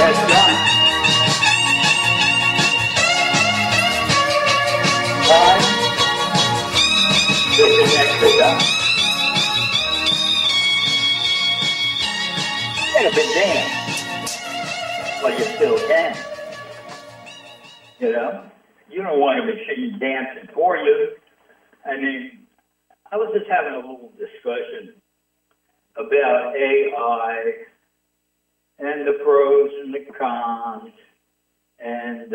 that's done. Time is the next to done. You could have been dance, but you still can. You know? You don't want a machine dancing for you. I mean, I was just having a little discussion about AI and the pros and the cons, and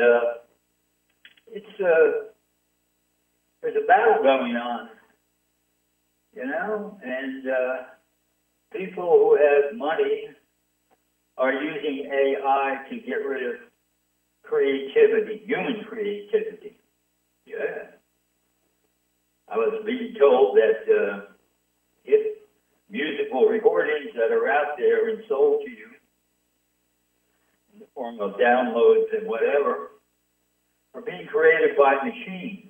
there's a battle going on, you know, and people who have money are using AI to get rid of creativity, human creativity. Yeah. I was being told that if musical recordings that are out there and sold to you in the form of downloads and whatever are being created by machines,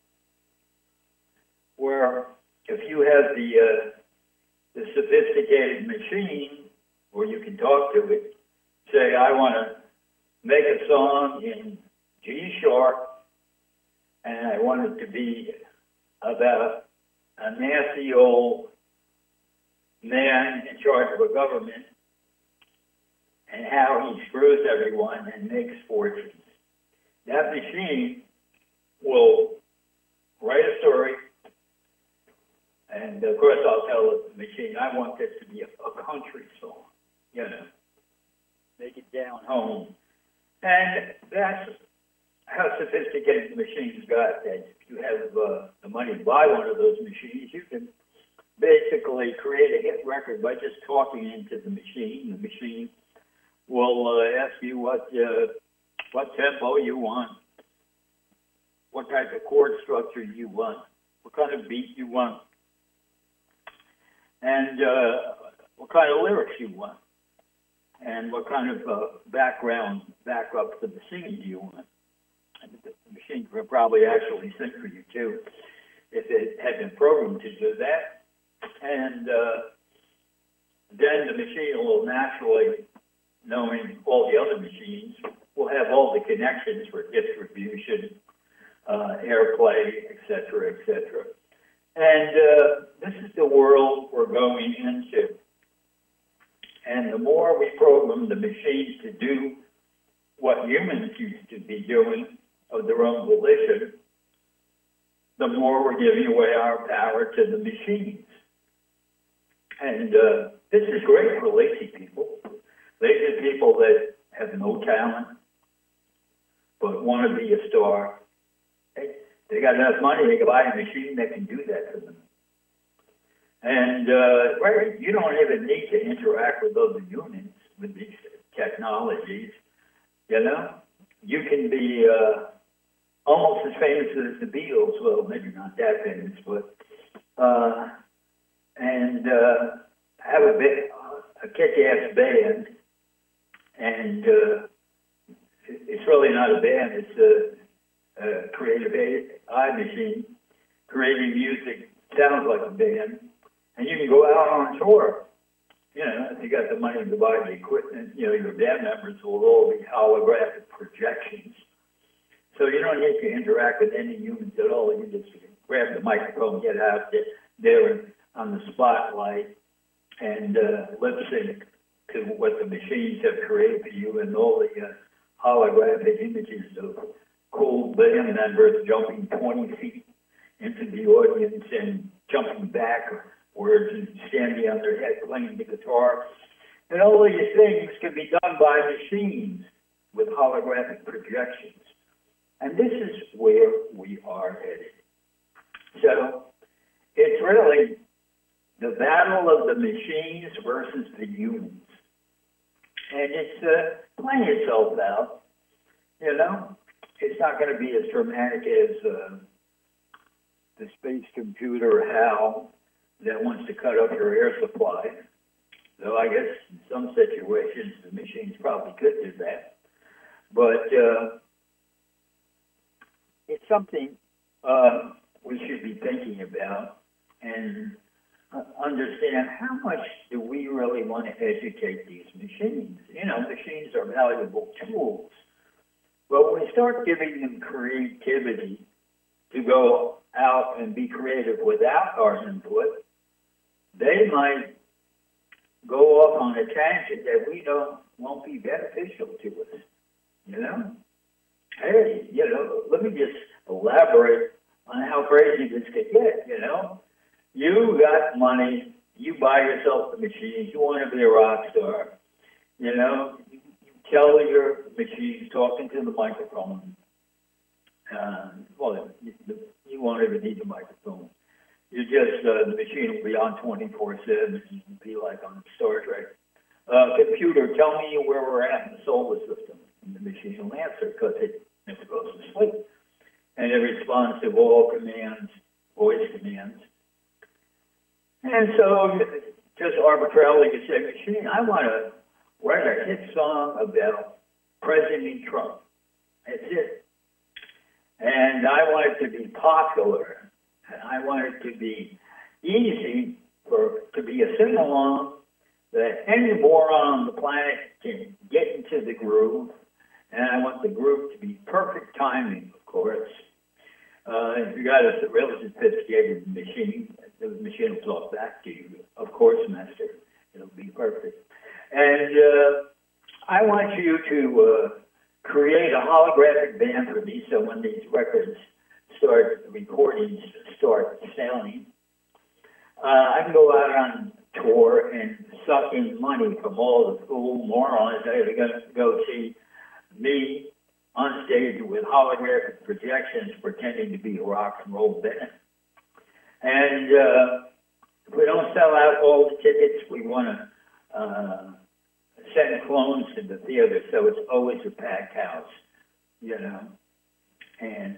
where if you have the sophisticated machine where you can talk to it, say, I want to make a song in G sharp, and I want it to be about a nasty old man in charge of a government and how he screws everyone and makes fortunes. That machine will write a story, and of course I'll tell the machine, I want this to be a country song, you know, make it down home. And that's how sophisticated the machines got, that if you have the money to buy one of those machines, you can basically create a hit record by just talking into the machine. The machine will ask you what tempo you want, what type of chord structure you want, what kind of beat you want, and what kind of lyrics you want, and what kind of background backup for the singing do you want. And the machine could probably actually sing for you too, if it had been programmed to do that. And then the machine will naturally, knowing all the other machines, will have all the connections for distribution, airplay, et cetera, et cetera. And this is the world we're going into. And the more we program the machines to do what humans used to be doing of their own volition, the more we're giving away our power to the machines. And this is great for lazy people. Lazy people that have no talent but want to be a star. They got enough money, they can buy a machine that can do that for them. And you don't even need to interact with other humans with these technologies. You know, you can be almost as famous as the Beatles. Well, maybe not that famous, but and have a kick-ass band. And it's really not a band; it's a creative AI machine creating music. Sounds like a band. And you can go out on tour. You know, if you got the money to buy the equipment, you know, your band members will all be holographic projections. So you don't need to interact with any humans at all. You just grab the microphone, get out there on the spotlight, and lip sync to what the machines have created for you, and all the holographic images of cool band members jumping 20 feet into the audience and jumping back, words and standing on their head playing the guitar. And all these things can be done by machines with holographic projections. And this is where we are headed. So it's really the battle of the machines versus the humans. And it's playing itself out, you know. It's not going to be as dramatic as the space computer HAL that wants to cut up your air supply. Though I guess in some situations the machines probably could do that. But it's something we should be thinking about. And understand how much do we really want to educate these machines. You know, machines are valuable tools. But when we start giving them creativity to go out and be creative without our input, they might go off on a tangent that won't be beneficial to us. You know? Hey, you know, let me just elaborate on how crazy this could get, you know? You got money, you buy yourself the machines, you want to be a rock star, you know? You tell your machines, talking to the microphone. Well, you won't even need the microphone. You just, the machine will be on 24/7. You can be like on Star Trek. Computer, tell me where we're at in the solar system. And the machine will answer because it never goes to sleep. And it responds to all commands, voice commands. And so, just arbitrarily, you say, machine, I want to write a hit song about President Trump. That's it. And I want it to be popular. And I want it to be easy to be a sing-along that any moron on the planet can get into the groove. And I want the groove to be perfect timing, of course. If you got a really sophisticated machine, the machine will talk back to you. Of course, master. It'll be perfect. And I want you to create a holographic band for me, so when these recordings start selling, I can go out on tour and suck in money from all the fool morons that are going to go see me on stage with holographic projections pretending to be a rock and roll band. And if we don't sell out all the tickets, we want to send clones to the theater so it's always a packed house, you know. And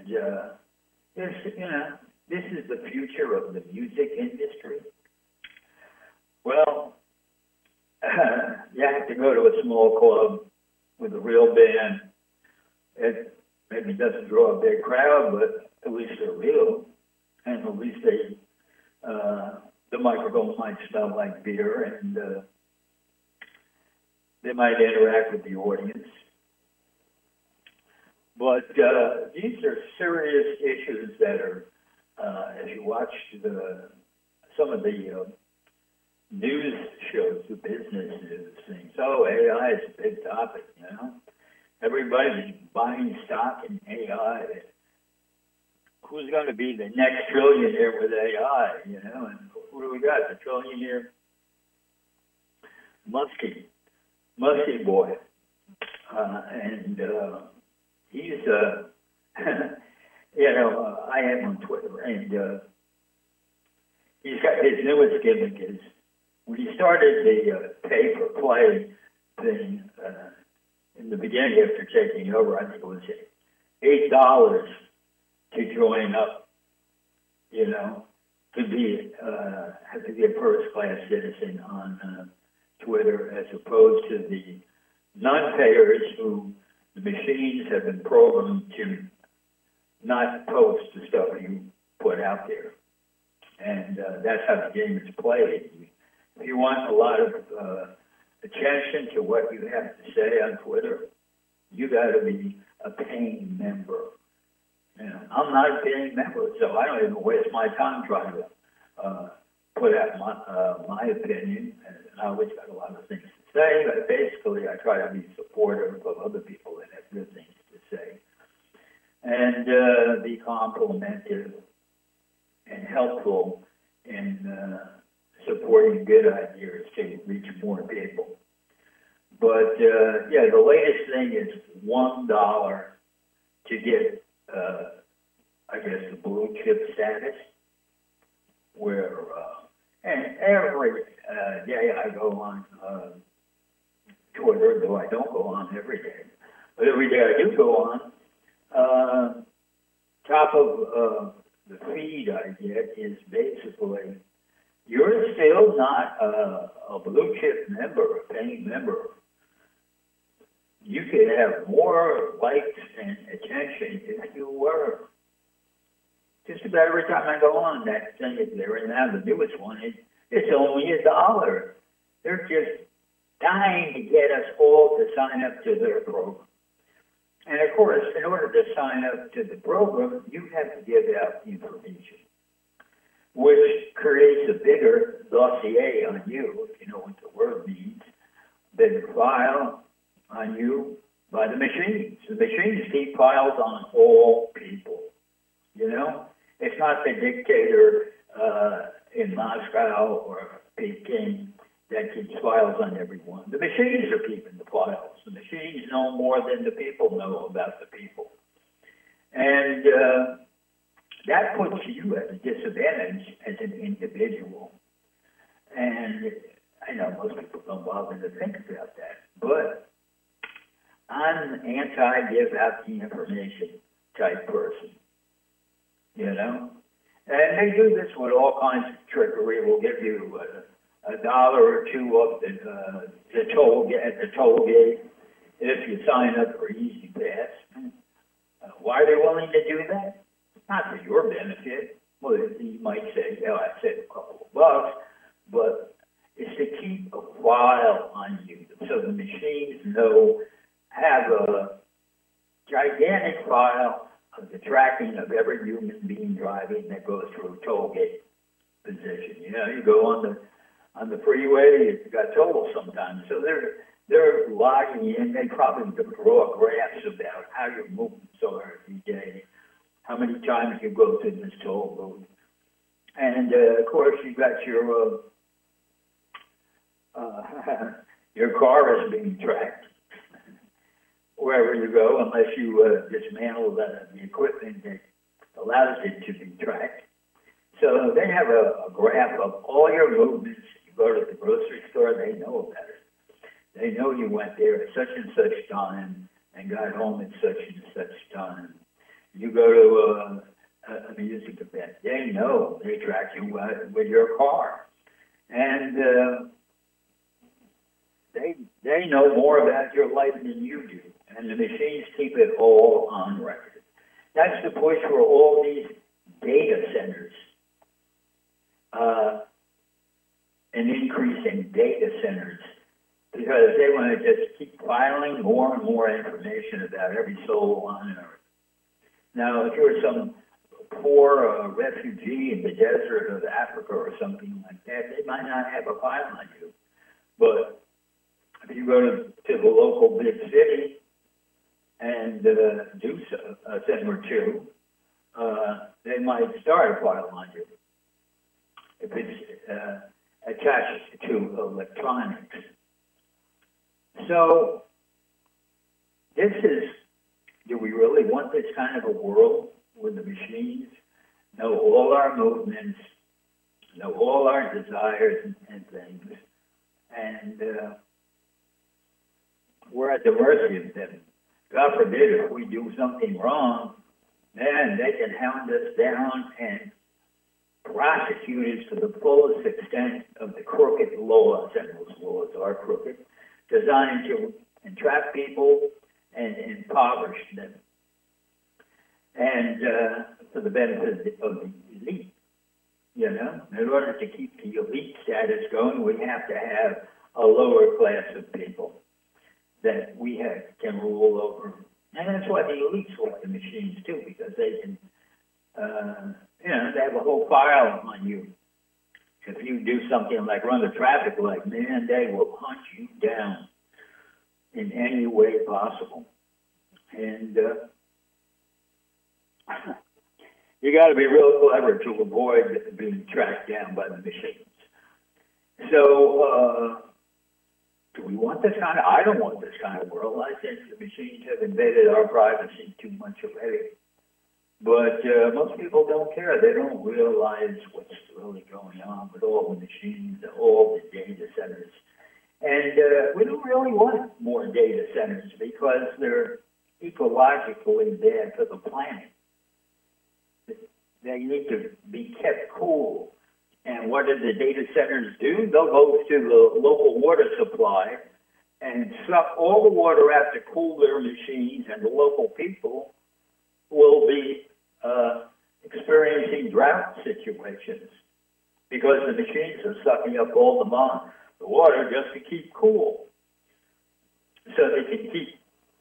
this is the future of the music industry. Well, you have to go to a small club with a real band. It maybe doesn't draw a big crowd, but at least they're real, and at least the microphone might smell like beer, and they might interact with the audience. But these are serious issues that are, as you watch some of the news shows, the business news things. Oh, AI is a big topic, you know. Everybody's buying stock in AI. Who's going to be the next trillionaire with AI, you know? And who do we got? The trillionaire Muskie boy. And he's, you know, I am on Twitter, and he's got his newest gimmick is when he started the pay-for-play thing in the beginning after taking over, I think it was $8 to join up, you know, to be have to be a first-class citizen on Twitter, as opposed to the non-payers who the machines have been programmed to not post the stuff you put out there. And that's how the game is played. If you want a lot of attention to what you have to say on Twitter, you got to be a paying member. You know, I'm not a paying member, so I don't even waste my time trying to put out my opinion. And I always got a lot of things to say, but basically I try to be supportive of other people that have good things to say, and be complimentary and helpful in supporting good ideas to reach more people. But yeah, the latest thing is $1 to get, I guess, the blue chip status, where, and every day I go on Twitter, though I don't go on every day, but every day I do go on, top of the feed I get is basically, you're still not a blue chip member, a paying member. You could have more likes and attention if you were. Just about every time I go on, that thing is there, and now the newest one, it It's only $1. They're just dying to get us all to sign up to their program. And of course, in order to sign up to the program, you have to give out information, which creates a bigger dossier on you, if you know what the word means, bigger file on you by the machines. The machines keep files on all people, you know? It's not the dictator in Moscow or Peking that keeps files on everyone. The machines are keeping the files. The machines know more than the people know about the people. And that puts you at a disadvantage as an individual. And I know most people don't bother to think about that. But I'm an anti-give out the information type person, you know? And they do this with all kinds of trickery. We'll give you $1 or $2 up the toll at the toll gate if you sign up for Easy Pass. Why are they willing to do that? Not for your benefit. Well, you might say, "Yeah, I saved a couple of bucks," but it's to keep a file on you, so the machines have a gigantic file of the tracking of every human being driving that goes through a toll gate position. You know, you go on the freeway, you got toll sometimes. So they're logging in. They probably draw graphs about how your movements are every day, how many times you go through this toll booth. And of course, you got your car is being tracked wherever you go, unless you dismantle the equipment that allows it to be tracked. So they have a graph of all your movements. You go to the grocery store, they know about it. They know you went there at such and such time and got home at such and such time. You go to a music event, they know. They track you with your car. And they know more about your life than you do. And the machines keep it all on record. That's the push for all these data centers. An increase in data centers, because they want to just keep filing more and more information about every soul on Earth. Now, if you're some poor refugee in the desert of Africa or something like that, they might not have a file on you. But if you go to the local big city and do a thing or two, they might start a file on you if it's attached to electronics. So do we really want this kind of a world where the machines know all our movements, know all our desires and things, and we're at the mercy of them? God forbid if we do something wrong, man, they can hound us down and prosecute us to the fullest extent of the crooked laws, and those laws are crooked, designed to entrap people and impoverish them, and for the benefit of the elite. You know, in order to keep the elite status going, we have to have a lower class of people that we can rule over. And that's why the elites like the machines too, because they can, they have a whole file on you. If you do something like run the traffic light, man, they will hunt you down in any way possible. And you got to be real clever to avoid being tracked down by the machines. So, do we want this kind of? I don't want this kind of world. I think the machines have invaded our privacy too much already. But most people don't care. They don't realize what's really going on with all the machines, all the data centers. And we don't really want more data centers because they're ecologically bad for the planet. They need to be kept cool. And what do the data centers do? They'll go to the local water supply and suck all the water out to cool their machines, and the local people will be experiencing drought situations. because the machines are sucking up all the water just to keep cool. So they can keep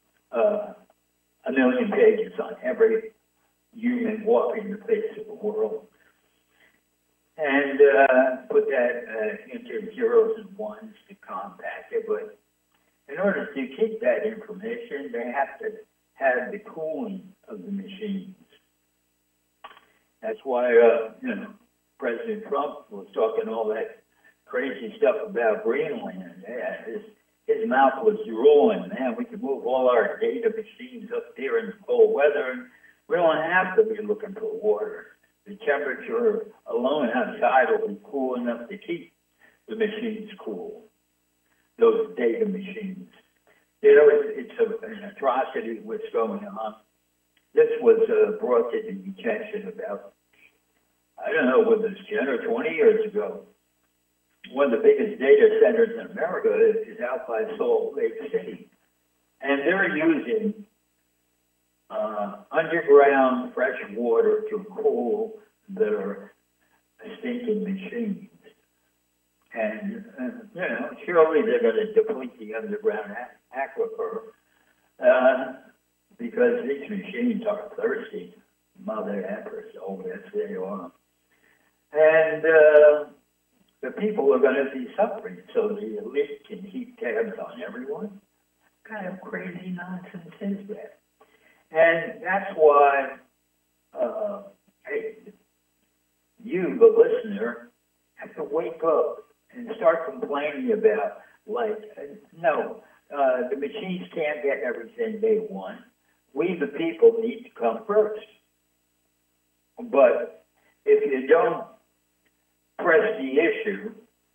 a million pages on every human walking the face of the world. And put that into zeros and ones to compact it. But in order to keep that information, they have to have the cooling of the machines. That's why, President Trump was talking all that crazy stuff about Greenland. Yeah, his mouth was drooling. Man, we could move all our data machines up there in the cold weather, and we don't have to be looking for water. The temperature alone outside will be cool enough to keep the machines cool, those data machines. It's an atrocity what's going on. This was brought to the attention about, I don't know whether it's 10 or 20 years ago. One of the biggest data centers in America is out by Salt Lake City. And they're using underground fresh water to cool their stinking machines. And, surely they're going to deplete the underground aquifer because these machines are thirsty. Mother Empress, oh, yes, they are. And the people are going to be suffering, so the elite can keep tabs on everyone. What kind of crazy nonsense is that? And that's why, hey, you, the listener, have to wake up and start complaining about, the machines can't get everything they want. We, the people, need to come first. But if you don't press the issue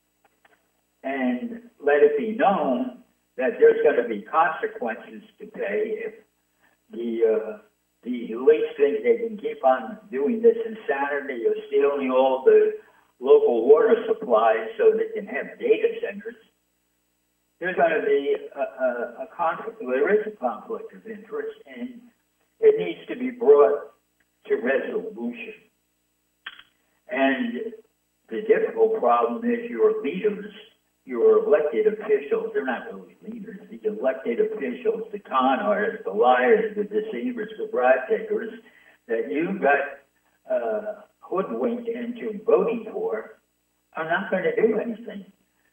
and let it be known that there's going to be consequences to pay if the elites think they can keep on doing this insanity of stealing all the local water supplies so they can have data centers, there's going to be a conflict. There is a conflict of interest, and it needs to be brought to resolution. And the difficult problem is your leaders, your elected officials, they're not really leaders, the elected officials, the con artists, the liars, the deceivers, the bribe takers, that you got hoodwinked into voting for, are not going to do anything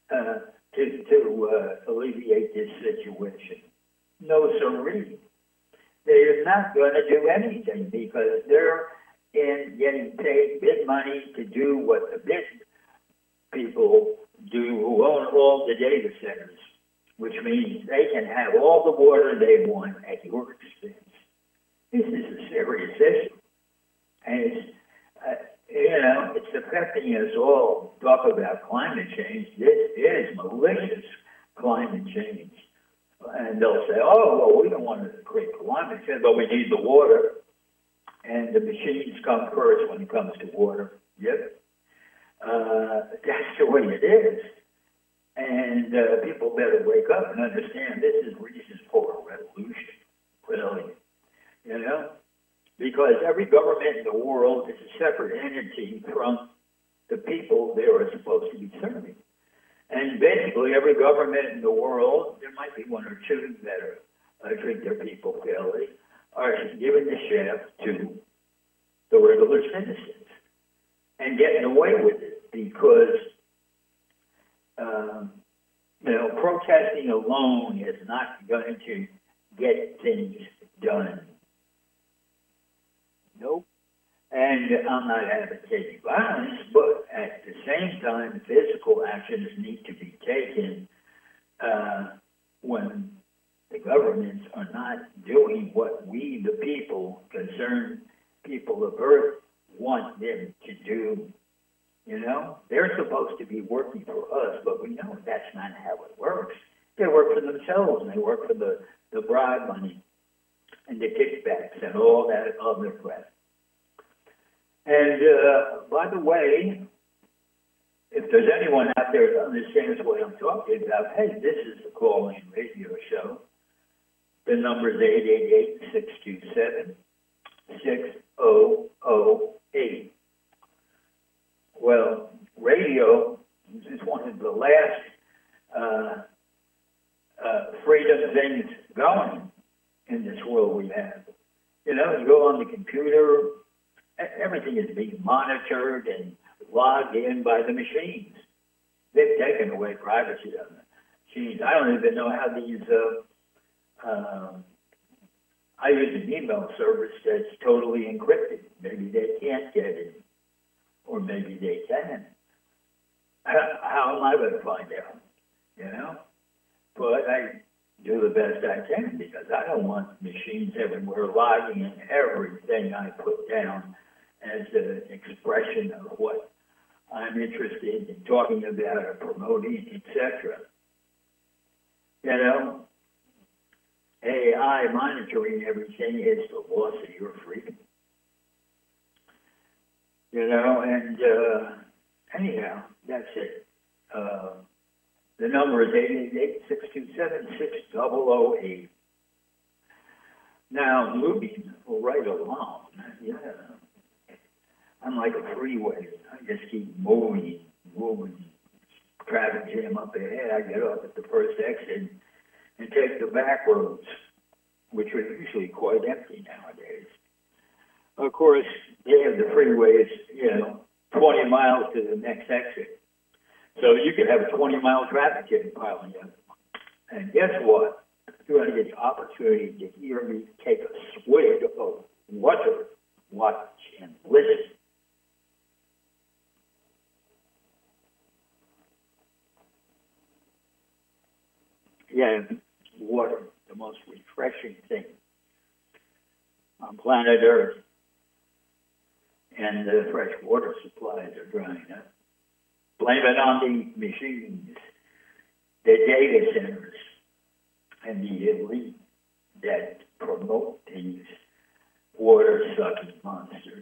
to alleviate this situation. No, sirree. They're not going to do anything because they're getting paid big money to do what the big people do who own all the data centers, which means they can have all the water they want at your expense. This is a serious issue. And it's affecting us all. Talk about climate change. This is malicious climate change. And they'll say, oh, well, we don't want to create climate change, but we need the water. And the machines come first when it comes to water. Yep. That's the way it is. And people better wake up and understand this is reason for a revolution, really. Because every government in the world is a separate entity from the people they are supposed to be serving. And basically, every government in the world, there might be one or two that treat their people fairly, are giving the shaft to the regular citizens and getting away with it because, protesting alone is not going to get things done. Nope. And I'm not advocating violence, but at the same time, physical actions need to be taken when the governments are not doing what we, the people, concerned people of Earth, want them to do. They're supposed to be working for us, but we know that's not how it works. They work for themselves, and they work for the bribe money and the kickbacks and all that other crap. And by the way, if there's anyone out there that understands what I'm talking about, hey, this is the call-in radio show. The number is 888-627-6008. Well, radio is one of the last freedom things going in this world we have. You know, you go on the computer, everything is being monitored and logged in by the machines. They've taken away privacy on the machines. I don't even know how these, I use an email service that's totally encrypted. Maybe they can't get in, or maybe they can. How am I going to find out? You know? But I do the best I can because I don't want machines everywhere logging in everything I put down as an expression of what I'm interested in talking about or promoting, etc. You know, AI monitoring everything is the loss of your freedom. You know, and anyhow, that's it. The number is 888-627-6008. Now, moving right along, yeah. I'm like a freeway. I just keep moving. Traffic jam up ahead. I get off at the first exit and take the back roads, which are usually quite empty nowadays. Of course, they have the freeways, 20 miles to the next exit. So you could have a 20-mile traffic jam piling up. And guess what? You're going to get the opportunity to hear me take a swig of water, watch, and listen. Yeah, water, the most refreshing thing on planet Earth. And the fresh water supplies are drying up. Blame it on the machines, the data centers, and the elite that promote these water-sucking monsters.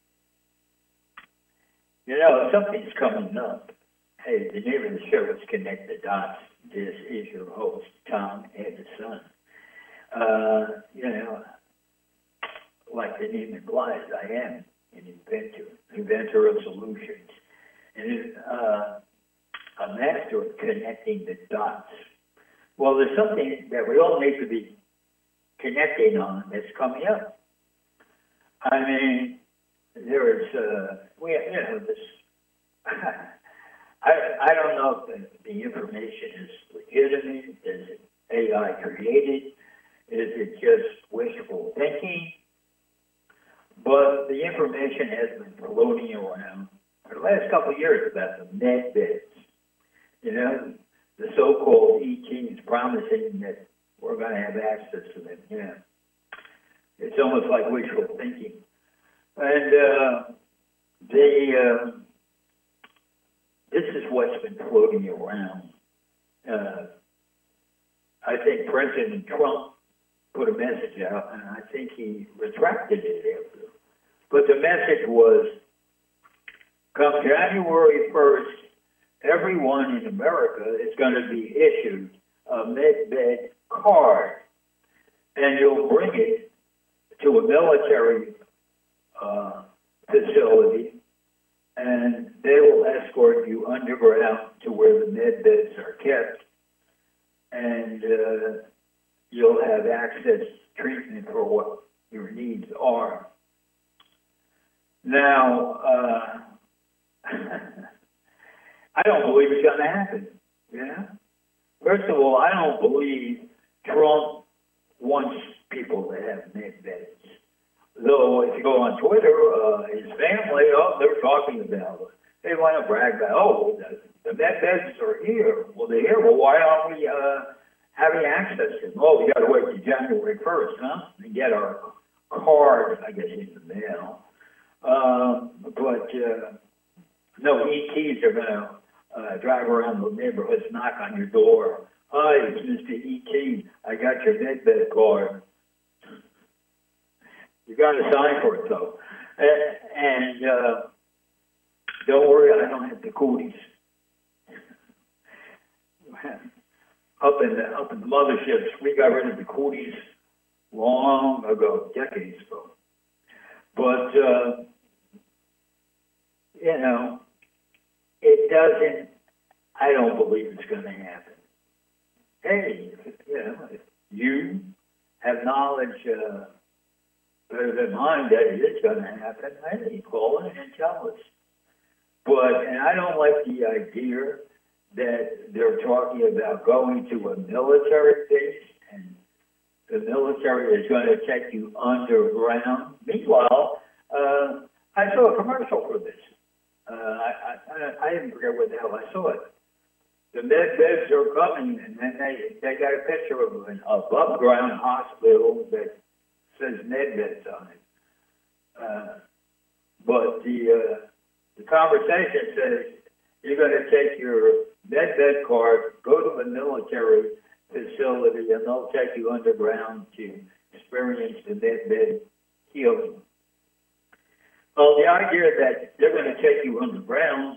You know, something's coming up. Hey, the name of the show is Connect the Dots. This is your host, Tom Edison. Like the name implies, I am an inventor of solutions, and a master of connecting the dots. Well, there's something that we all need to be connecting on that's coming up. I mean, there is, this. I don't know if the information is legitimate. Is it AI created? Is it just wishful thinking? But the information has been floating around for the last couple of years about the med beds. You know, the so-called ETs promising that we're going to have access to them. Yeah. It's almost like wishful thinking. And this is what's been floating around. I think President Trump put a message out, and I think he retracted it after. But the message was, come January 1st, everyone in America is going to be issued a MedBed card, and you'll bring it to a military facility, and they will escort you underground to where the med beds are kept, and you'll have access to treatment for what your needs are. Now, I don't believe it's going to happen. Yeah. First of all, I don't believe Trump wants people to have med beds. Though, if you go on Twitter, his family, they're talking about it. They want to brag about, the med beds are here. Well, they're here. Well, why aren't we having access to them? Oh, we got to wait till January 1st, huh? And get our card, I guess, in the mail. No, ETs are going to drive around the neighborhoods, knock on your door. Hi, it's Mr. ET. I got your med bed card. You got to sign for it, though. And don't worry, I don't have the cooties. Up in the motherships, we got rid of the cooties long ago, decades ago. But it doesn't, I don't believe it's going to happen. Hey, if you have knowledge better than mine that it is going to happen, hey, call in and tell us. And I don't like the idea that they're talking about going to a military base and the military is going to take you underground. Meanwhile, I saw a commercial for this. I didn't forget what the hell I saw it. The med beds are coming, and then they got a picture of an above ground hospital that says med beds on it. But the conversation says you're going to take your med bed card, go to the military facility, and they'll take you underground to experience the med bed healing. Well, the idea that they're going to take you underground,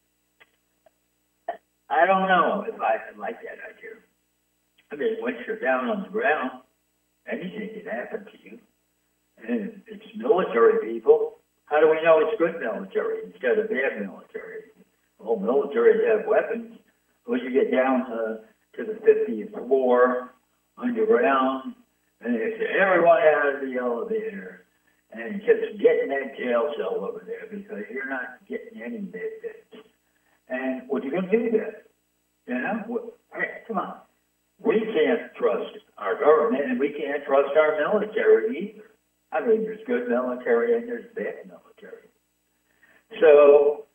I don't know if I like that idea. I mean, once you're down on the ground, anything can happen to you. And it's military people. How do we know it's good military instead of bad military? Well, militaries have weapons. When you get down to the 50th floor underground, and they say, everyone out of the elevator. And just get in that jail cell over there because you're not getting any med beds. And what are you going to do then? You know? Hey, come on. We can't trust our government and we can't trust our military either. I mean, there's good military and there's bad military. So,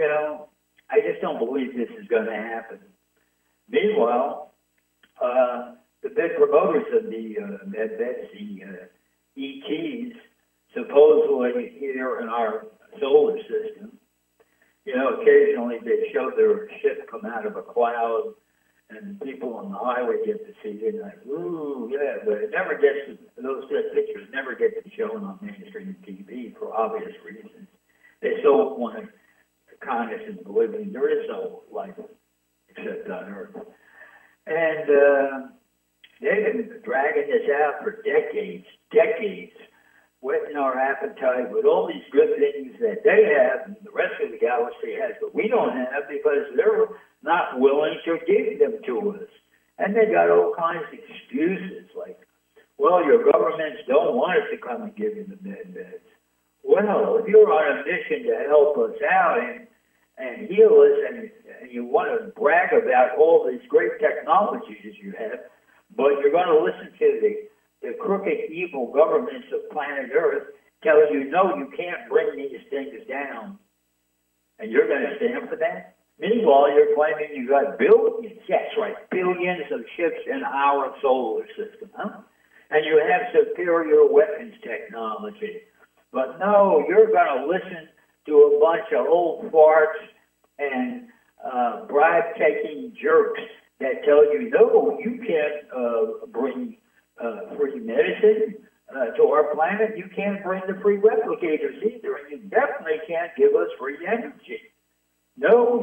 I just don't believe this is going to happen. Meanwhile, the big promoters of the med beds, the ETs, supposedly here in our solar system, occasionally they show their ship come out of a cloud and people on the highway get to see it and like, ooh, yeah, but it never gets, those pictures never get to be shown on mainstream TV for obvious reasons. They so want to con us into believing there is no life except on Earth. And they've been dragging this out for decades, whetting our appetite with all these good things that they have and the rest of the galaxy has, but we don't have because they're not willing to give them to us. And they got all kinds of excuses like, well, your governments don't want us to come and give you the med beds. Well, if you're on a mission to help us out and heal us and you want to brag about all these great technologies you have, but you're going to listen to the crooked, evil governments of planet Earth tell you, no, you can't bring these things down. And you're going to stand for that? Meanwhile, you're claiming you got billions, yes, right, billions of ships in our solar system, huh? And you have superior weapons technology. But no, you're going to listen to a bunch of old farts and bribe-taking jerks that tell you, no, you can't bring free medicine to our planet. You can't bring the free replicators either, and you definitely can't give us free energy. No.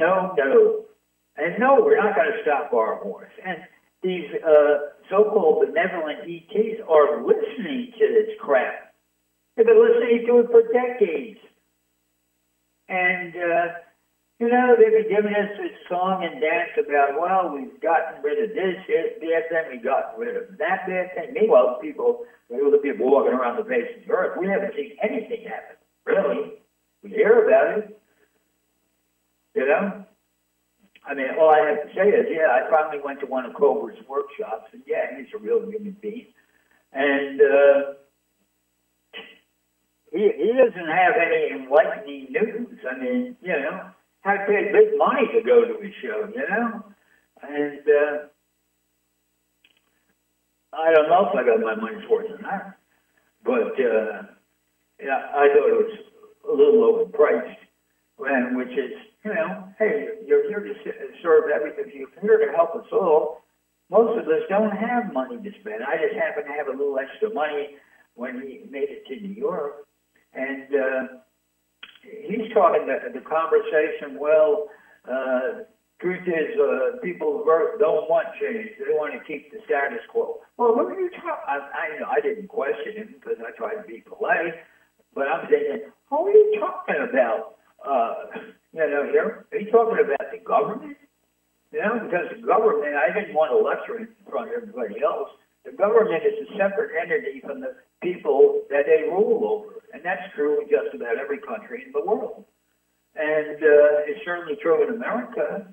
And no, we're not going to stop our wars. And these so-called benevolent ETs are listening to this crap. They've been listening to it for decades. And, they've been giving us this song and dance about, well, we've gotten rid of this bad thing, we've gotten rid of that bad thing. Meanwhile, people walking around the face of the earth, we haven't seen anything happen, really. We hear about it, I mean, all I have to say is, I finally went to one of Cobra's workshops, and he's a real human being. And he doesn't have any enlightening news. I mean, had to pay big money to go to his show, And I don't know if I got my money's worth or not. But, I thought it was a little overpriced, which is, hey, you're here to serve everything. You're here to help us all. Most of us don't have money to spend. I just happen to have a little extra money when he made it to New York. And he's talking the conversation, well, truth is people of Earth don't want change. They want to keep the status quo. Well, what are you talking? I didn't question him because I tried to be polite, but I'm thinking, what are you talking about? Here? Are you talking government? Because the government, I didn't want to lecture in front of everybody else. The government is a separate entity from the people that they rule over. And that's true in just about every country in the world. And it's certainly true in America.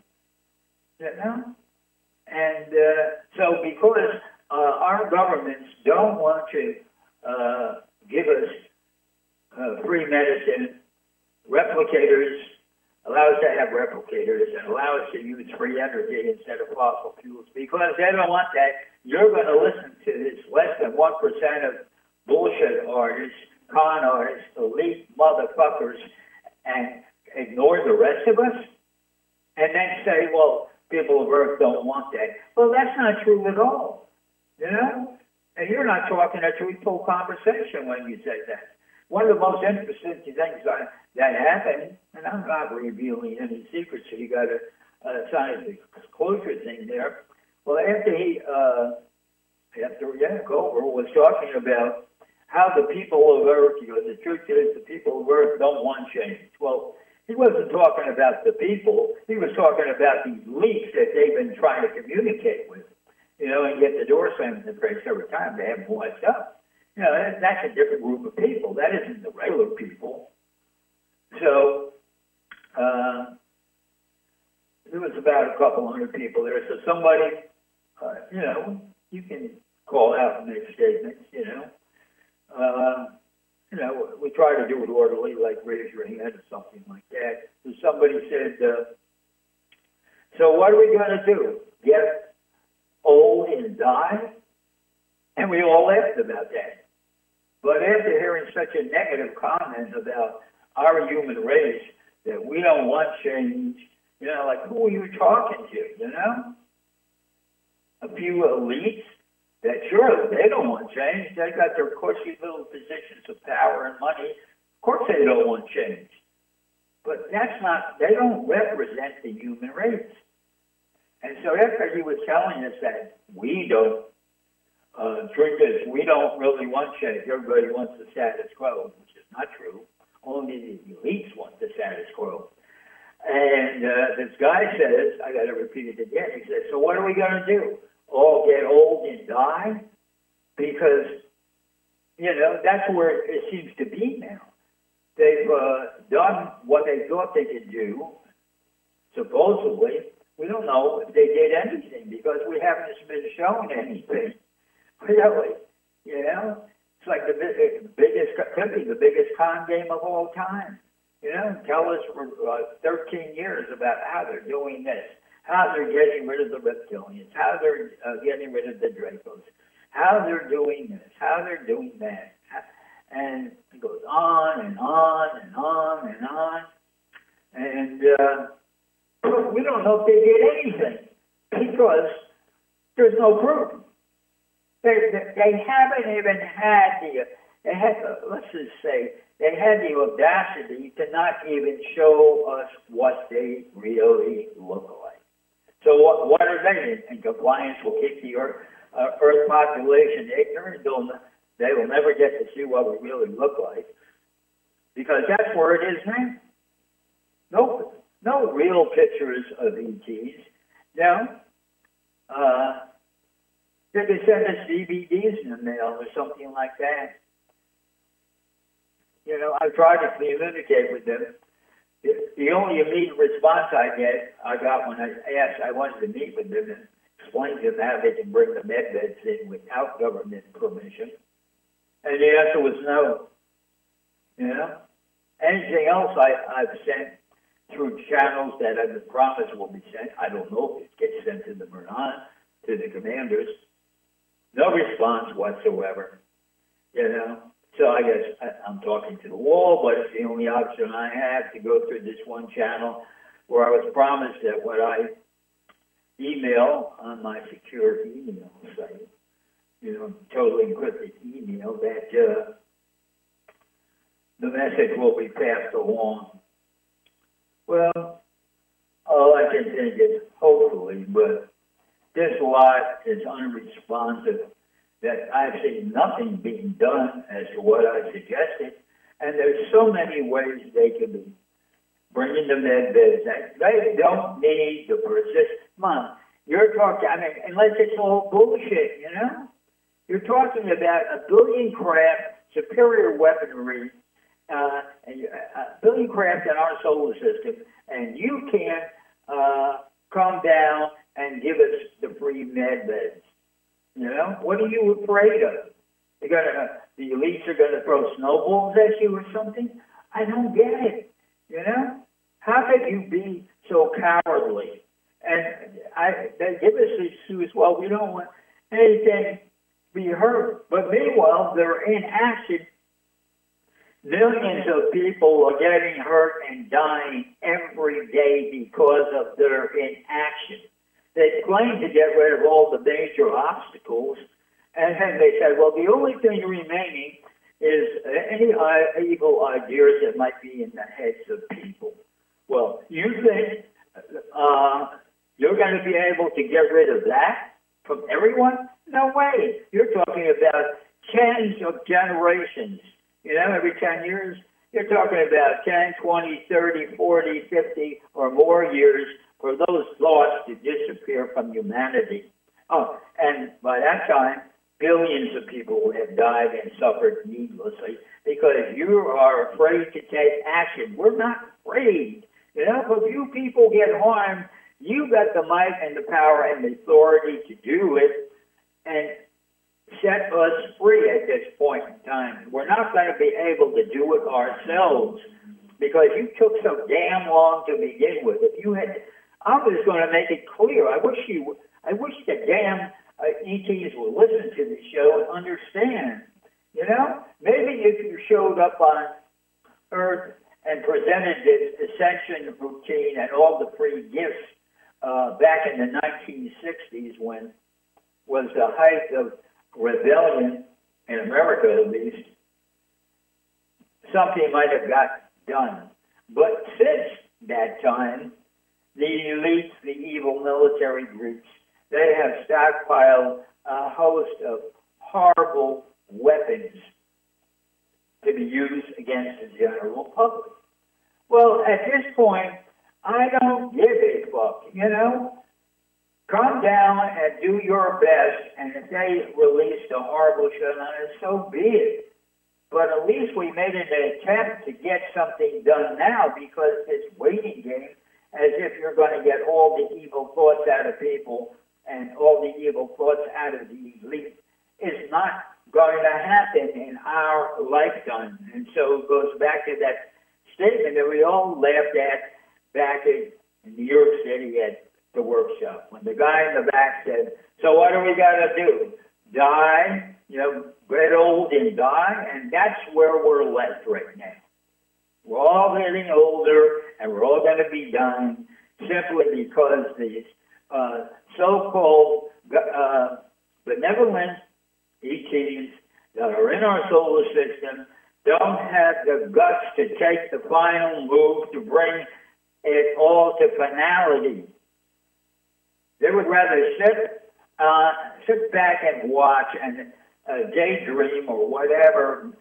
And so because our governments don't want to give us free medicine, replicators, allow us to have replicators, and allow us to use free energy instead of fossil fuels, because they don't want that. You're going to listen to this less than 1% of bullshit artists, con artists, elite motherfuckers, and ignore the rest of us, and then say, well, people of Earth don't want that. Well, that's not true at all, And you're not talking a truthful conversation when you say that. One of the most interesting things that happened, and I'm not revealing any secrets, so you got to sign the disclosure thing there. Well, after Gover was talking about how the people of Earth, the truth is the people of Earth don't want change. Well, he wasn't talking about the people. He was talking about these leaks that they've been trying to communicate with, and get the door slammed in the face every time they have more stuff. That's a different group of people. That isn't the regular people. So there was about a couple hundred people there. So somebody, you can call out and make statements, we try to do it orderly, like raise your hand or something like that. So somebody said, so what are we going to do? Get old and die? And we all laughed about that. But after hearing such a negative comment about our human race, that we don't want change, like who are you talking to, A few elites that sure, they don't want change. They got their cushy little positions of power and money. Of course they don't want change. But they don't represent the human race. And so after he was telling us that we don't, truth is, we don't really want change. Everybody wants the status quo, which is not true. Only the elites want the status quo. And this guy says, I got to repeat it again, he says, so what are we going to do? All get old and die? Because, that's where it seems to be now. They've done what they thought they could do, supposedly. We don't know if they did anything because we haven't been shown anything. Really, it's like the biggest, could be the biggest con game of all time. Tell us for 13 years about how they're doing this, how they're getting rid of the reptilians, how they're getting rid of the Dracos, how they're doing this, how they're doing that. And it goes on and on and on and on. And we don't know if they did anything because there's no proof. They haven't even had let's just say, they had the audacity to not even show us what they really look like. So what are they in compliance? Will keep the Earth population ignorant. They will never get to see what we really look like because that's where it is now. No real pictures of ETs. Now, they can send us DVDs in the mail or something like that. I've tried to communicate with them. The only immediate response I got when I wanted to meet with them and explain to them how they can bring the med beds in without government permission. And the answer was no. Anything else I've sent through channels that I've been promised will be sent. I don't know if it gets sent to them or not, to the commanders. No response whatsoever. So I guess I'm talking to the wall, but it's the only option I have to go through this one channel where I was promised that what I email on my secure email site, totally encrypted email, that the message will be passed along. Well, all I can think is hopefully, but this lot is unresponsive, that I've seen nothing being done as to what I suggested, and there's so many ways they could be bringing the med beds. They don't need the persist. Come on, you're talking. I mean, unless it's all bullshit, you know. You're talking about a billion craft, superior weaponry, and a billion craft in our solar system, and you can't come down and give us the free med beds. You know, what are you afraid of? The elites are gonna throw snowballs at you or something? I don't get it. You know, how could you be so cowardly? And they give us this excuse. Well, we don't want anything to be hurt. But meanwhile, they're in action. Millions of people are getting hurt and dying every day because of their inaction. They claim to get rid of all the major obstacles, and then they said, well, the only thing remaining is any evil ideas that might be in the heads of people. Well, you think you're going to be able to get rid of that from everyone? No way. You're talking about tens of generations. You know, every 10 years, you're talking about 10, 20, 30, 40, 50, or more years for those thoughts to disappear from humanity. Oh, and by that time, billions of people would have died and suffered needlessly because you are afraid to take action. We're not afraid. You know, if you people get harmed, you got the might and the power and the authority to do it and set us free at this point in time. We're not going to be able to do it ourselves because you took so damn long to begin with. If you had, I'm just going to make it clear. I wish the damn ETs would listen to the show and understand. You know, maybe if you showed up on Earth and presented this ascension routine and all the free gifts back in the 1960s, when was the height of rebellion in America, at least, something might have got done. But since that time, the elites, the evil military groups, they have stockpiled a host of horrible weapons to be used against the general public. Well, at this point, I don't give a fuck, you know? Come down and do your best, and if they release the horrible shit on us, so be it. But at least we made an attempt to get something done now, because this waiting game, as if you're going to get all the evil thoughts out of people and all the evil thoughts out of the elite, is not going to happen in our lifetime. And so it goes back to that statement that we all laughed at back in New York City at the workshop, when the guy in the back said, so what do we got to do? Die, you know, get old and die? And that's where we're left right now. We're all getting older, and we're all going to be dying simply because these so-called benevolent ETs that are in our solar system don't have the guts to take the final move to bring it all to finality. They would rather sit back and watch and daydream or whatever,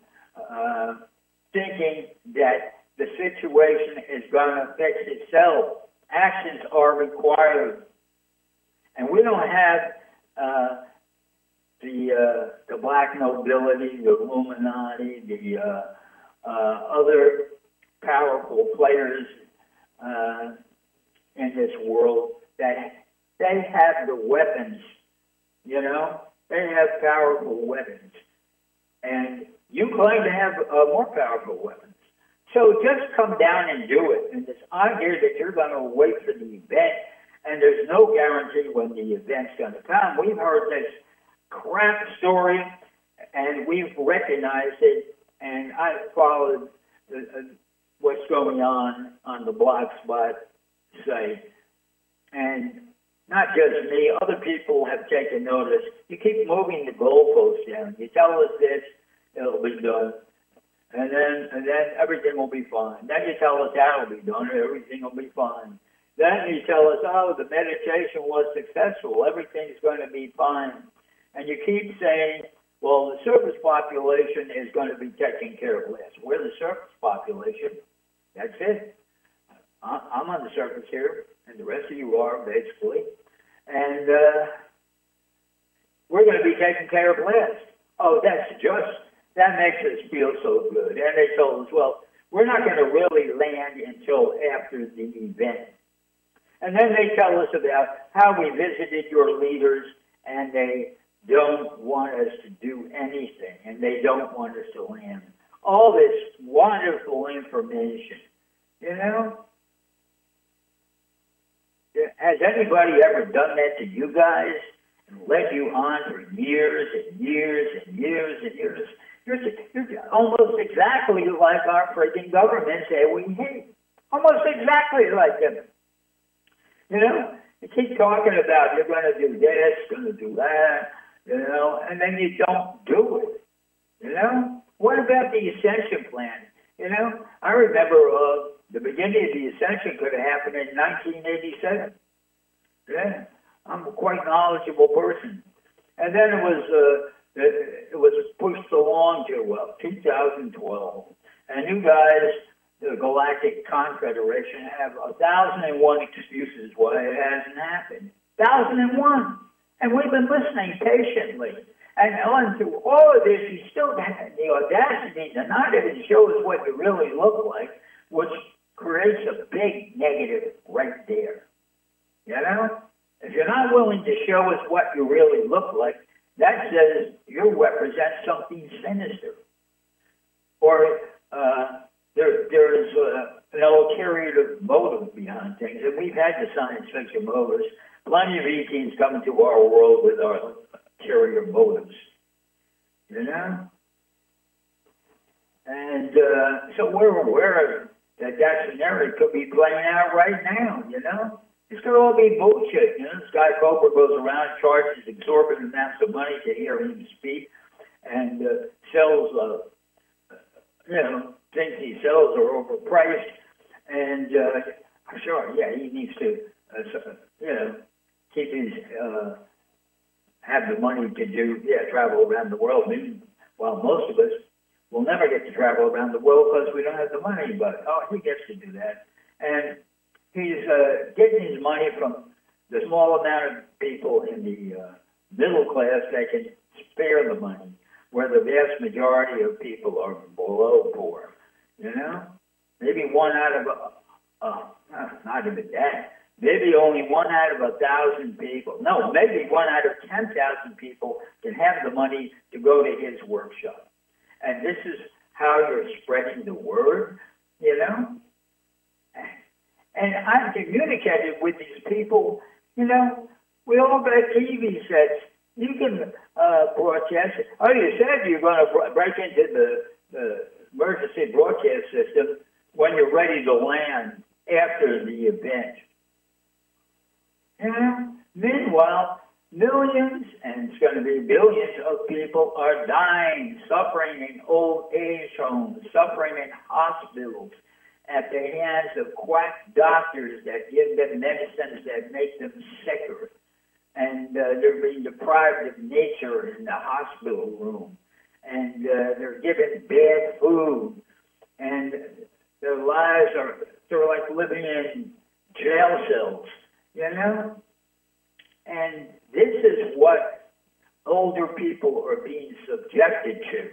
thinking that the situation is going to fix itself. Actions are required. And we don't have the black nobility, the Illuminati, the other powerful players in this world that they have the weapons, you know? They have powerful weapons. And you claim to have more powerful weapons. So just come down and do it. And this idea that you're going to wait for the event, and there's no guarantee when the event's going to come. We've heard this crap story, and we've recognized it, and I've followed what's going on the Blogspot site. And not just me, other people have taken notice. You keep moving the goalposts down. You tell us this, it'll be done. And then everything will be fine. Then you tell us that'll be done, and everything will be fine. Then you tell us, oh, the meditation was successful. Everything's going to be fine. And you keep saying, well, the surface population is going to be taken care of last. We're the surface population. That's it. I'm on the surface here, and the rest of you are, basically. And we're going to be taken care of last. Oh, that makes us feel so good. And they told us, well, we're not going to really land until after the event. And then they tell us about how we visited your leaders, and they don't want us to do anything, and they don't want us to land. All this wonderful information, you know? Has anybody ever done that to you guys and led you on for years and years and years and years? You're almost exactly like our freaking government say we hate. Almost exactly like them. You know? You keep talking about you're going to do this, going to do that, you know, and then you don't do it. You know? What about the Ascension Plan? You know? I remember the beginning of the Ascension could have happened in 1987. Yeah, I'm a quite knowledgeable person. And then it was pushed along to 2012. And you guys, the Galactic Confederation, have 1,001 excuses why it hasn't happened. 1,001. And we've been listening patiently. And on to all of this, you still have the audacity to not even show us what you really look like, which creates a big negative right there. You know? If you're not willing to show us what you really look like, that says you represent something sinister. Or there's an ulterior motive behind things. And we've had the science fiction motives. Plenty of ETs come into our world with our ulterior motives. You know? And so we're aware that scenario could be playing out right now, you know? This could all be bullshit, you know? Sky Cobra goes around, charges exorbitant amounts of money to hear him speak, and sells, things he sells are overpriced, and sure, yeah, he needs to, keep his, have the money to do, travel around the world. While most of us will never get to travel around the world because we don't have the money, but, he gets to do that. And he's getting his money from the small amount of people in the middle class that can spare the money, where the vast majority of people are below poor, you know? Maybe one out of, not even that, maybe only 1 out of 1,000 people. No, maybe 1 out of 10,000 people can have the money to go to his workshop. And this is how you're spreading the word, you know? And I've communicated with these people, you know, we all got TV sets. You can broadcast. Oh, you said you're going to break into the emergency broadcast system when you're ready to land after the event. You know? Meanwhile, millions, and it's going to be billions of people are dying, suffering in old age homes, suffering in hospitals, at the hands of quack doctors that give them medicines that make them sicker. And they're being deprived of nature in the hospital room. And they're given bad food. And their lives they're like living in jail cells, you know? And this is what older people are being subjected to.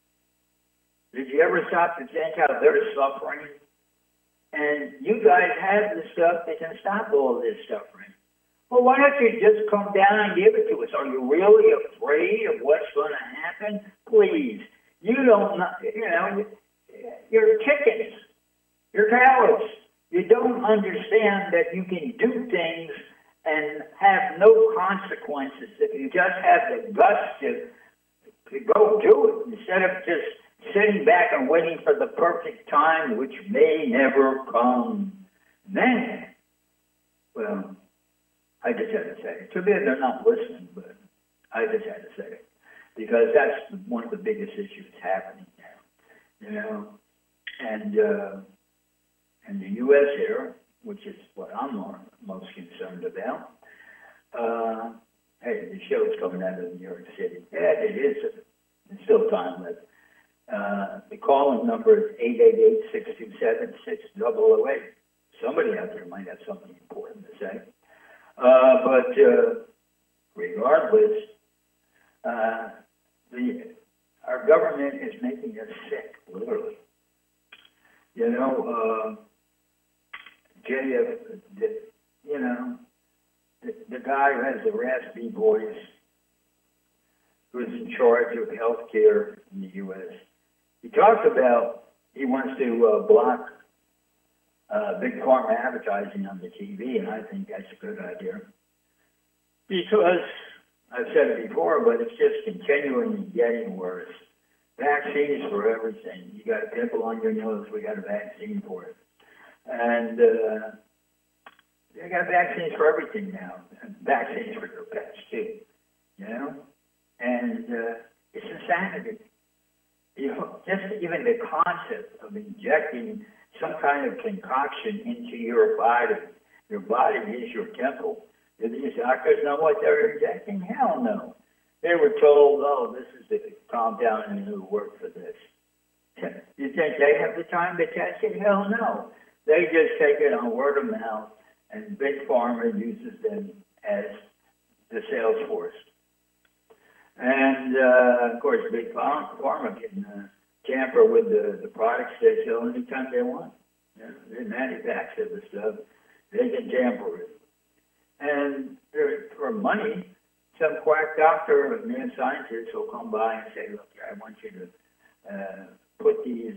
Did you ever stop to think how they're suffering? And you guys have the stuff that can stop all this suffering. Well, why don't you just come down and give it to us? Are you really afraid of what's going to happen? Please. You don't know, you're chickens. You're cowards. You don't understand that you can do things and have no consequences if you just have the guts to go do it instead of just sitting back and waiting for the perfect time, which may never come. Man, well, I just had to say it. Too bad they're not listening, but I just had to say it. Because that's one of the biggest issues happening now, you know. And the U.S. here, which is what I'm most concerned about, hey, the show's coming out of New York City. Yeah, it is. There's still time left. The call-in number is 888-627-6008. somebody out there might have something important to say. But regardless, our government is making us sick, literally. You know, the guy who has the raspy voice, who's in charge of health care in the U.S., he talks about he wants to block big pharma advertising on the TV, and I think that's a good idea. Because, I've said it before, but it's just continuing getting worse. Vaccines for everything. You got a pimple on your nose, we got a vaccine for it. And they got vaccines for everything now. And vaccines for your pets, too. You know? And it's insanity. You know, just even the concept of injecting some kind of concoction into your body is your temple. Do these doctors know what they're injecting? Hell no. They were told, oh, this is the compound and it'll work for this. You think they have the time to test it? Hell no. They just take it on word of mouth, and Big Pharma uses them as the sales force. And, of course, Big Pharma can tamper with the products they sell anytime they want. You know, they manufacture the stuff. They can tamper with it. And for money, some quack doctor or mad scientist will come by and say, look, I want you to put these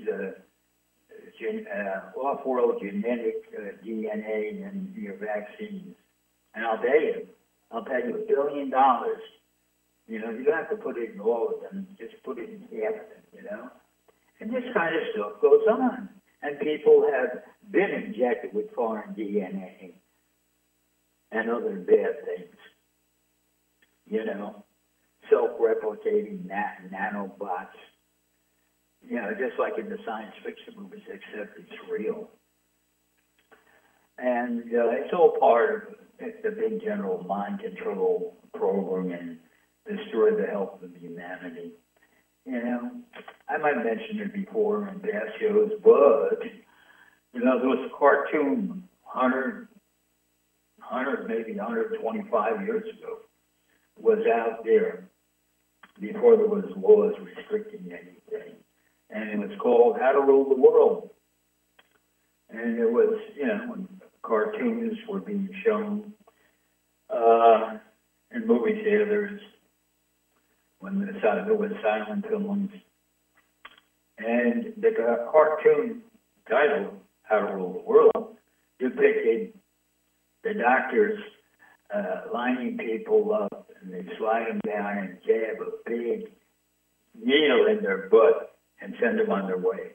off-world genetic DNA in your vaccines. And I'll pay you $1 billion. You know, you don't have to put it in all of them. Just put it in half of them, you know. And this kind of stuff goes on. And people have been injected with foreign DNA and other bad things. You know, self-replicating nanobots. You know, just like in the science fiction movies, except it's real. And it's all part of the big general mind control program and destroy the health of humanity. You know, I might have mentioned it before in past shows, but, you know, there was a cartoon 125 years ago, was out there before there was laws restricting anything. And it was called How to Rule the World. And it was, you know, when cartoons were being shown in movie theaters, when there was silent films. And the cartoon title, How to Rule the World, depicted the doctors lining people up, and they slide them down and jab a big needle in their butt and send them on their way.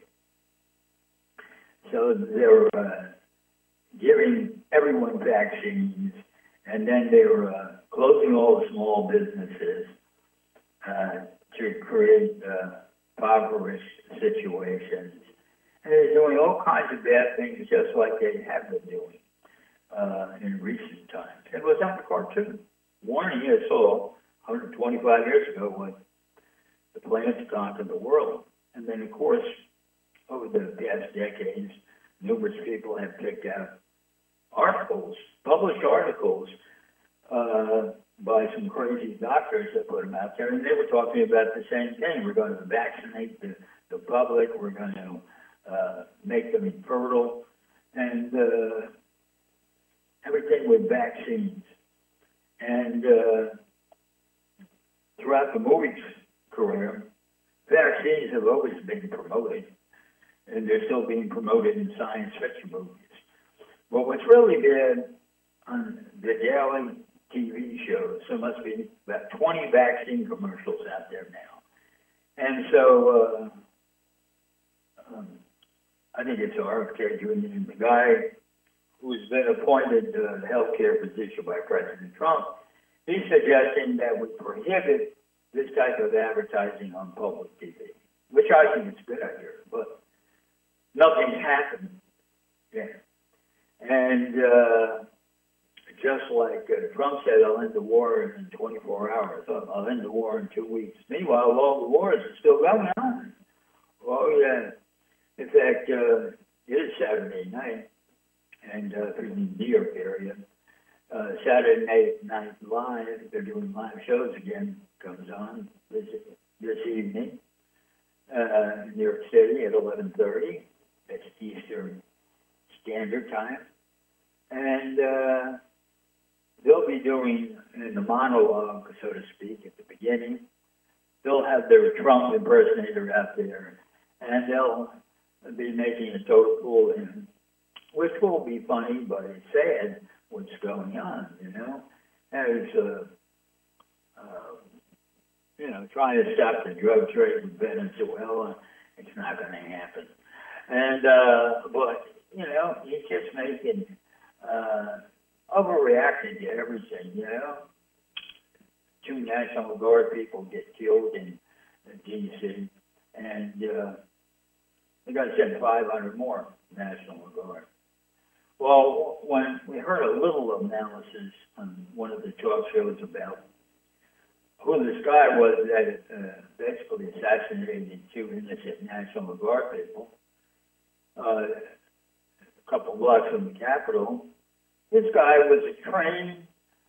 So they were giving everyone vaccines, and then they were closing all the small businesses to create impoverished situations. And they're doing all kinds of bad things just like they have been doing in recent times. It was on the cartoon. Warning us all 125 years ago when the plan to conquer the world. And then, of course, over the past decades, numerous people have picked out articles, published articles, by some crazy doctors that put them out there, and they were talking about the same thing. We're going to vaccinate the public. We're going to make them infertile, and everything with vaccines. And throughout the movie's career, vaccines have always been promoted, and they're still being promoted in science fiction movies. But what's really bad on the daily TV shows, there must be about 20 vaccine commercials out there now. And so I think it's RFK Jr., the guy who's been appointed to the healthcare position by President Trump. He's suggesting that we prohibit this type of advertising on public TV, which I think is a good idea, but nothing's happened. Yeah. And just like Trump said, I'll end the war in 24 hours. I'll end the war in 2 weeks. Meanwhile, all the wars are still going on. Oh, yeah. In fact, it is Saturday night. and through the New York area. Saturday Night Live, they're doing live shows again, comes on this evening in New York City at 11:30. That's Eastern Standard Time. And they'll be doing, in the monologue, so to speak, at the beginning, they'll have their Trump impersonator out there, and they'll be making a total fool of him, which will be funny, but it's sad what's going on, you know. And it's, you know, trying to stop the drug trade in Venezuela. It's not going to happen. And, but, you know, he's just making, overreacting to everything, you know. 2 National Guard people get killed in D.C., and they got to send 500 more National Guard. Well, when we heard a little analysis on one of the talk shows about who this guy was that basically assassinated 2 innocent National Guard people a couple blocks from the Capitol, this guy was a trained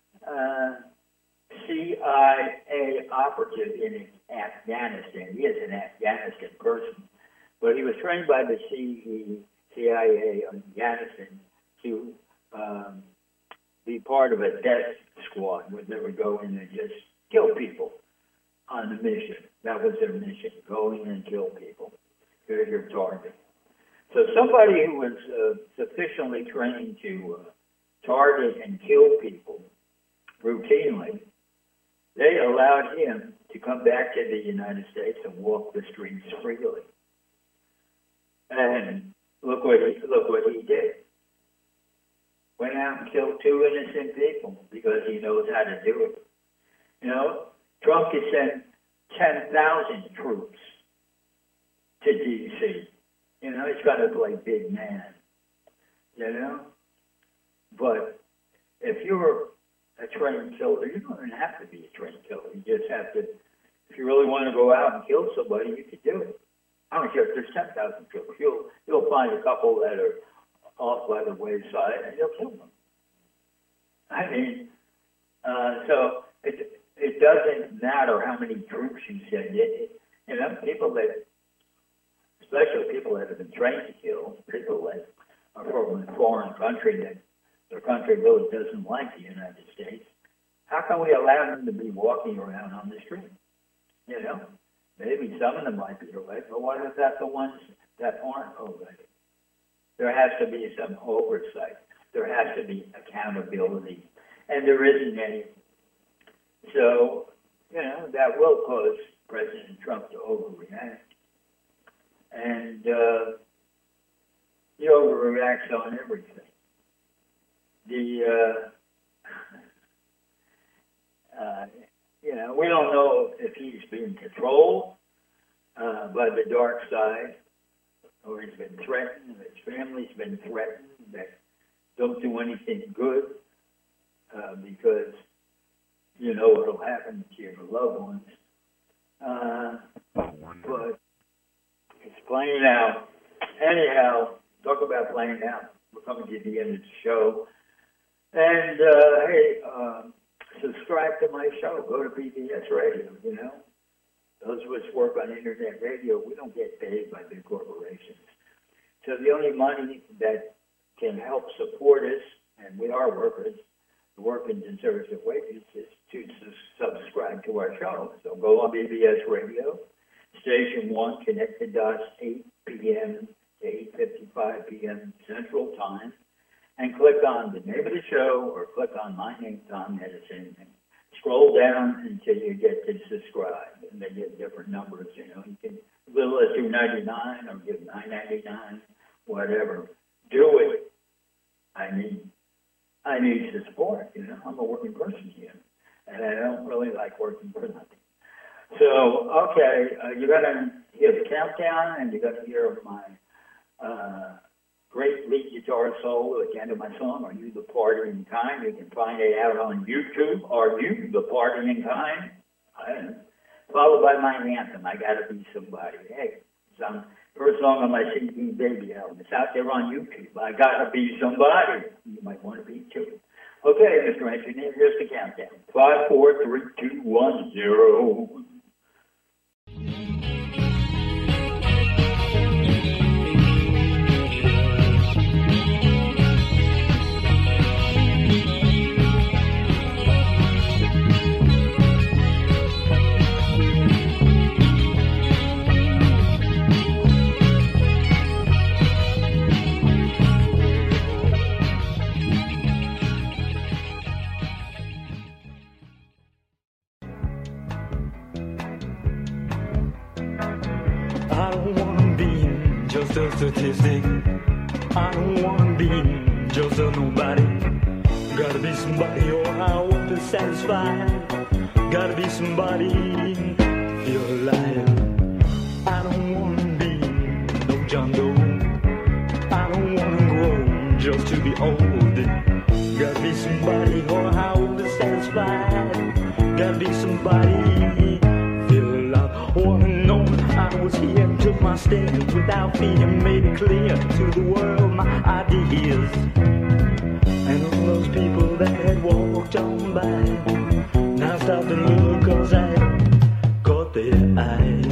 CIA operative in Afghanistan. He is an Afghanistan person, but he was trained by the CIA in Afghanistan to be part of a death squad where they would go in and just kill people on the mission. That was their mission, go in and kill people. Here's your target. So somebody who was sufficiently trained to target and kill people routinely, they allowed him to come back to the United States and walk the streets freely. And look what he did. Went out and killed 2 innocent people because he knows how to do it. You know, Trump could send 10,000 troops to D.C. You know, he's got to play big man. You know? But if you're a trained killer, you don't even have to be a trained killer. You just have to, if you really want to go out and kill somebody, you could do it. I don't care if there's 10,000 troops. You'll find a couple that are off by the wayside, and you'll kill them. I mean, so it doesn't matter how many troops you send. You know, people that, especially people that have been trained to kill, people that are from a foreign country that their country really doesn't like the United States, how can we allow them to be walking around on the street? You know, maybe some of them might be alleged, but what about the ones that aren't alleged? There has to be some oversight. There has to be accountability, and there isn't any. So, you know, that will cause President Trump to overreact. And he overreacts on everything. You know, we don't know if he's being controlled by the dark side, or he's been threatened, his family's been threatened that don't do anything good because you know what'll happen to your loved ones. But it's playing out. Anyhow, talk about playing out. We're coming to the end of the show. And, hey, subscribe to my show. Go to PBS Radio, you know. Those of us work on internet radio, we don't get paid by big corporations. So the only money that can help support us, and we are workers, work in conservative wages, is to subscribe to our show. So go on PBS Radio, Station 1, connected to us 8 p.m. to 8:55 p.m. Central Time, and click on the name of the show or click on my name, Tom Edison, and scroll down until you get to subscribe. And they get different numbers, you know. You can as little as $2.99 or give $9.99, whatever. Do it. I need support, you know. I'm a working person here, and I don't really like working for nothing. So, okay, you're going to hear the countdown, and you're going to hear my great lead guitar solo at the end of my song, Are You the Partying Kind? You can find it out on YouTube, Are You the Partying Kind? I don't know. Followed by my anthem, I Gotta Be Somebody. Hey, First song on my CD Baby album. It's out there on YouTube. I Gotta Be Somebody. You might want to be too. Okay, Mr. Engineer, here's the countdown. 5, 4, 3, 2, 1, 0. I don't wanna be just a statistic. I don't wanna be just a nobody. Gotta be somebody or I won't be satisfied. Gotta be somebody, feel alive. I don't wanna be no John Doe. I don't wanna grow just to be old. Gotta be somebody or I won't be satisfied. Gotta be somebody, feel alive. Wanna know I was here and took my stand without fear, made it clear to the world my ideas. And all those people that had walked on by now stop and look, cause I caught their eye.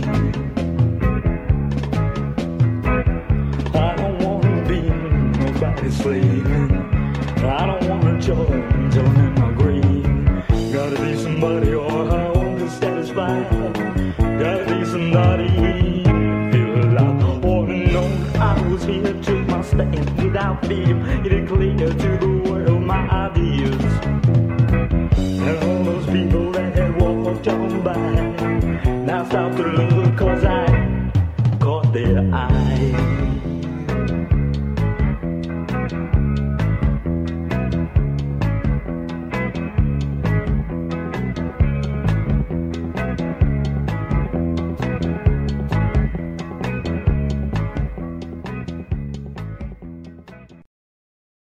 I don't wanna be nobody's slave. I don't wanna join in my grave. Gotta be somebody or I won't be satisfied. Gotta be somebody, feel alive. Wanna know I was here, took my stand without fear, made it clear to the world my ideas. And all those people that had walked on by now stop to look, cause I